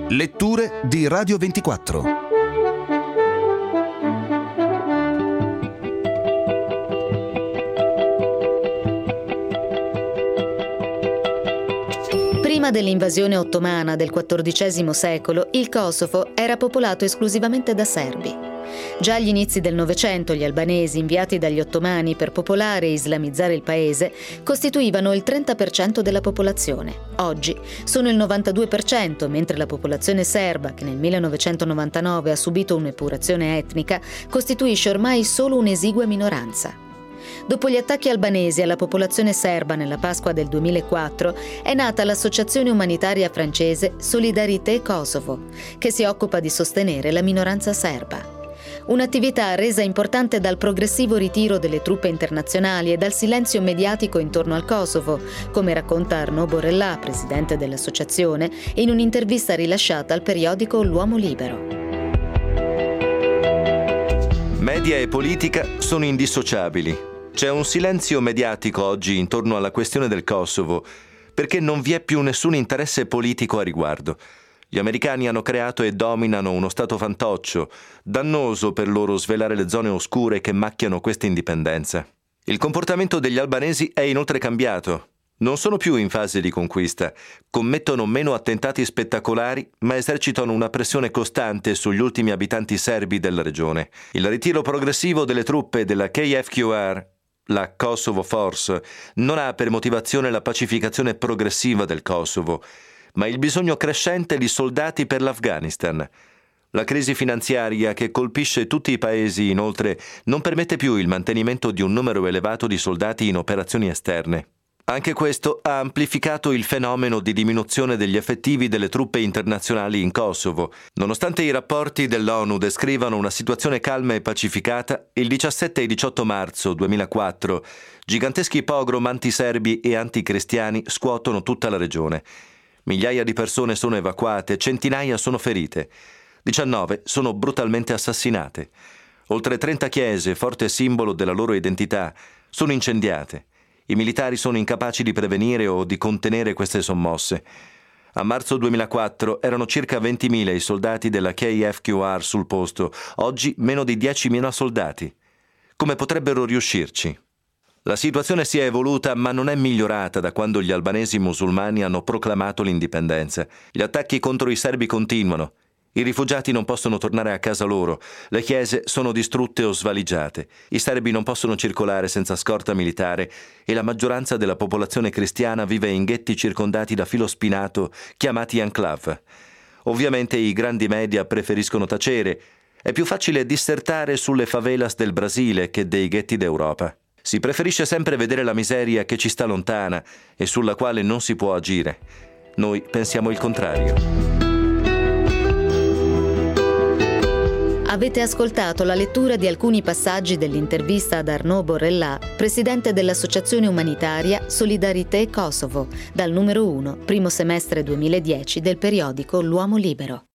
Letture di Radio 24. Prima dell'invasione ottomana del XIV secolo, il Kosovo era popolato esclusivamente da serbi. Già agli inizi del Novecento gli albanesi inviati dagli ottomani per popolare e islamizzare il paese costituivano il 30% della popolazione. Oggi sono il 92%, mentre la popolazione serba, che nel 1999 ha subito un'epurazione etnica, costituisce ormai solo un'esigua minoranza. Dopo gli attacchi albanesi alla popolazione serba nella Pasqua del 2004, è nata l'associazione umanitaria francese Solidarité Kosovo, che si occupa di sostenere la minoranza serba. Un'attività resa importante dal progressivo ritiro delle truppe internazionali e dal silenzio mediatico intorno al Kosovo, come racconta Arnaud Borrellà, presidente dell'associazione, in un'intervista rilasciata al periodico L'Uomo Libero. Media e politica sono indissociabili. C'è un silenzio mediatico oggi intorno alla questione del Kosovo, perché non vi è più nessun interesse politico a riguardo. Gli americani hanno creato e dominano uno stato fantoccio, dannoso per loro svelare le zone oscure che macchiano questa indipendenza. Il comportamento degli albanesi è inoltre cambiato. Non sono più in fase di conquista, commettono meno attentati spettacolari, ma esercitano una pressione costante sugli ultimi abitanti serbi della regione. Il ritiro progressivo delle truppe della KFQR, la Kosovo Force, non ha per motivazione la pacificazione progressiva del Kosovo, ma il bisogno crescente di soldati per l'Afghanistan. La crisi finanziaria che colpisce tutti i paesi, inoltre, non permette più il mantenimento di un numero elevato di soldati in operazioni esterne. Anche questo ha amplificato il fenomeno di diminuzione degli effettivi delle truppe internazionali in Kosovo. Nonostante i rapporti dell'ONU descrivano una situazione calma e pacificata, il 17 e 18 marzo 2004 giganteschi pogrom antiserbi e anticristiani scuotono tutta la regione. Migliaia di persone sono evacuate, centinaia sono ferite. 19 sono brutalmente assassinate. Oltre 30 chiese, forte simbolo della loro identità, sono incendiate. I militari sono incapaci di prevenire o di contenere queste sommosse. A marzo 2004 erano circa 20.000 i soldati della KFQR sul posto, oggi meno di 10.000 soldati. Come potrebbero riuscirci? La situazione si è evoluta, ma non è migliorata da quando gli albanesi musulmani hanno proclamato l'indipendenza. Gli attacchi contro i serbi continuano. I rifugiati non possono tornare a casa loro. Le chiese sono distrutte o svaligiate. I serbi non possono circolare senza scorta militare e la maggioranza della popolazione cristiana vive in ghetti circondati da filo spinato chiamati enclave. Ovviamente i grandi media preferiscono tacere. È più facile dissertare sulle favelas del Brasile che dei ghetti d'Europa. Si preferisce sempre vedere la miseria che ci sta lontana e sulla quale non si può agire. Noi pensiamo il contrario. Avete ascoltato la lettura di alcuni passaggi dell'intervista ad Arnaud Borrellà, presidente dell'associazione umanitaria Solidarité Kosovo, dal numero 1, primo semestre 2010 del periodico L'Uomo Libero.